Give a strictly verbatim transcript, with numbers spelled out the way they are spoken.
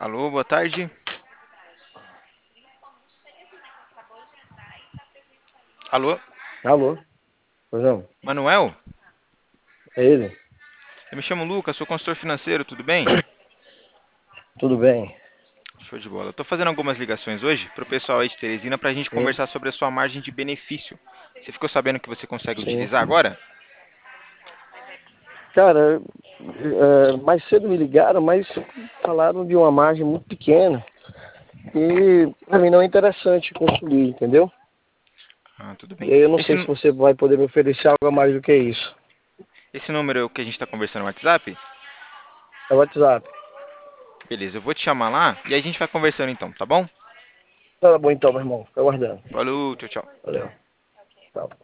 Alô, boa tarde. Alô, Alô? Pois não, Manuel? é ele? Eu me chamo Lucas, sou consultor financeiro, tudo bem? Tudo bem? Show de bola. Eu tô fazendo algumas ligações hoje pro pessoal aí de Teresina pra gente Sim, conversar sobre a sua margem de benefício. Você ficou sabendo que você consegue sim. utilizar agora? Cara, é, mais cedo me ligaram, mas falaram de uma margem muito pequena e pra mim não é interessante consumir, entendeu? Ah, tudo bem. E aí eu não Esse, sei se nu- você vai poder me oferecer algo a mais do que isso. esse número que a gente tá conversando no WhatsApp? É o WhatsApp. Beleza, eu vou te chamar lá e aí a gente vai conversando então, tá bom? Tá bom então, meu irmão. Fica aguardando. Falou, tchau, tchau. Valeu. Tchau.